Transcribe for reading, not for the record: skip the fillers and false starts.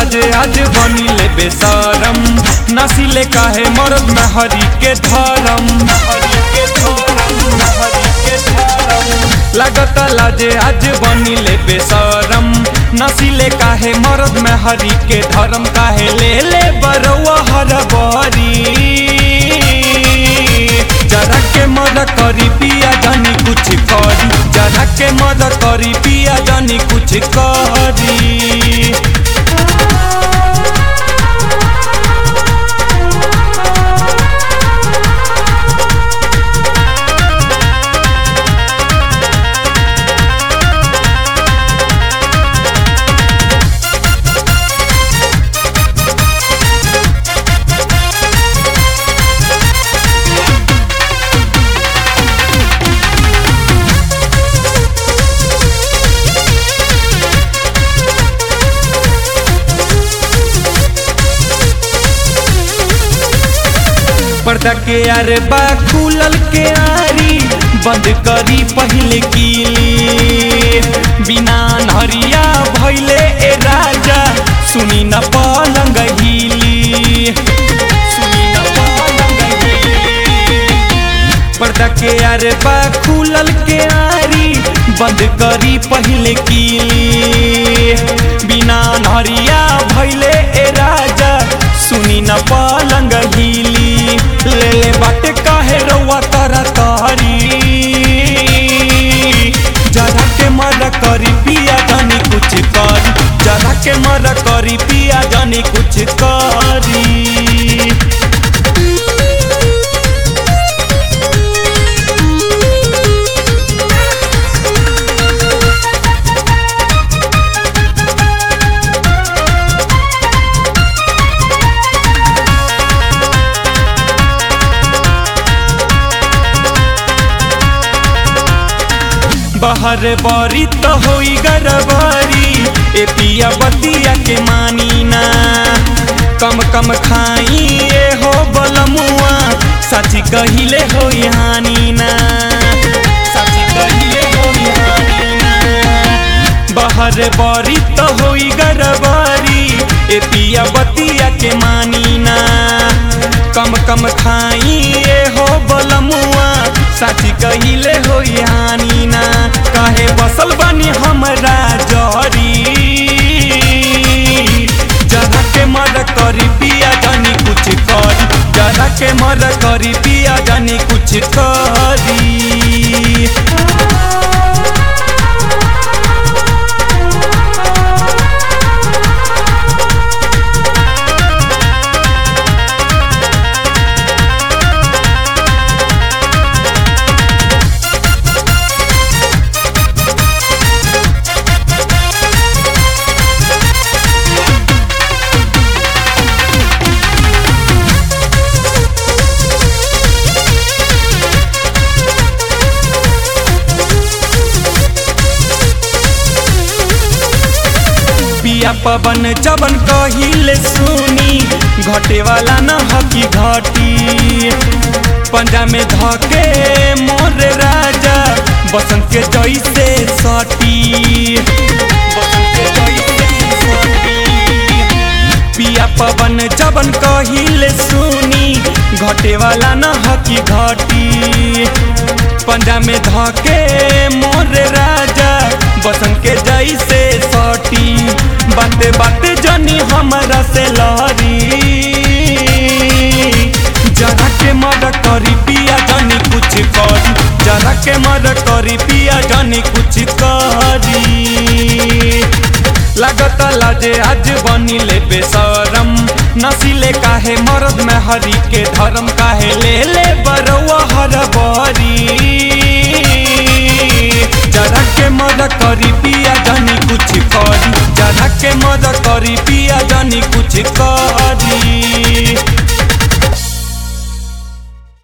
लाजे आज बनिले बेशरम नसीले काहे मर्द में हरी के धरम लागत लाजे आज बनिले बेशरम नसीले काहे मर्द में हरी के धरम काहे ले ले बरवा हर बरी जरा के मद करी पिया जानी कुछ करी जरा के मद करी पिया जानी कुछ करी। पर्दा के आरे बा खुलल के आरी बंद करी पहले कीली बिना नहरिया भइले ए राजा सुनी न पलंग हिली सुनी न पलंग हिली। पर्दा के आरे बा खुलल के आरी बंद करी पहले कीली बिना नहरिया भइले ए राजा सुनी न पलंग हिली ले ले बाटे काहे रउआ तारा तारी जरा के मर करी पिया जानी कुछ करी जरा के मर करी पिया जानी कुछ करी। बाहर बारी तो होई गरबारी ए पिया बतिया के मानी ना कम कम खाई ए हो बलमुआ साची कहिले हो हानी ना साची कहिले हो हानी ना। बाहर बारी तो होई गरबारी ए पिया बतिया के मानी ना कम कम खाई ए हो बलमुआ साची कहिले हो हानी ना काहे बसल बनी हमरा जरी जरा के मर करी पिया जानी कुछ करी जरा के मर करी पिया जानी कुछ करी। पिया पवन जबन कहिले सुनी घटे वाला न हकी घटी पंजा में धके मोर राजा बसंत के जैसे सटी बसंत के जैसे सटी। पिया पवन जबन कहिले सुनी घटे वाला न हकी घटी पंजा में धके मोर राजा बसंत के जैसे सटी बाते बाते जानी हमरा से लहरी जरा के मर करी पिया जानी कुछ करी जरा के मर करी पिया जानी कुछ करी। लागत लाजे आज बनिले बेशरम नसीले काहे मर्द में हरी के धरम काहे ले ले बरवा हर बरी जरा के मर करी पिया जानी कुछ करी जरा के मर करी पिया जानी कुछ करी।